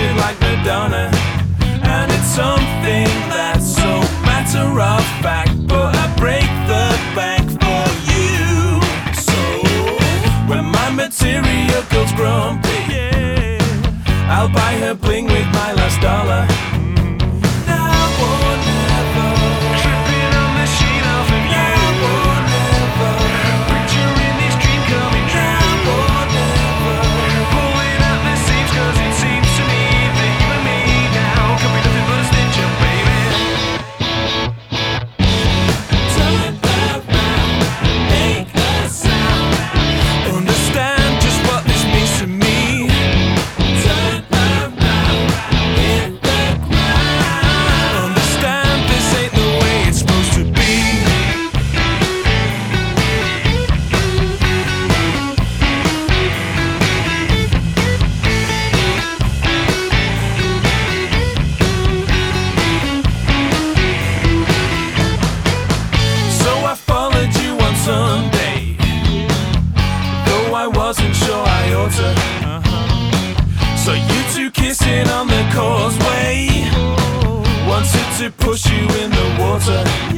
talented like Madonna, and it's something that's so matter of fact, but I break the bank for you. So when my material girl's grumpy, I'll buy her bling with my last dollar. Now or never, tripping on the sheet off of you. Now or never, picturing this dream coming true. Now or never, pulling out the seams, 'cause it seems to me that you and me now can be nothing but a stitch up, baby. Turn around, make a sound, understand just what this means to me. Turn around, hit the ground, understand this ain't the way it's supposed to be. So I followed you on Sunday, though I wasn't sure I ought to. So you two kissing on the causeway, wanted to push you in the water.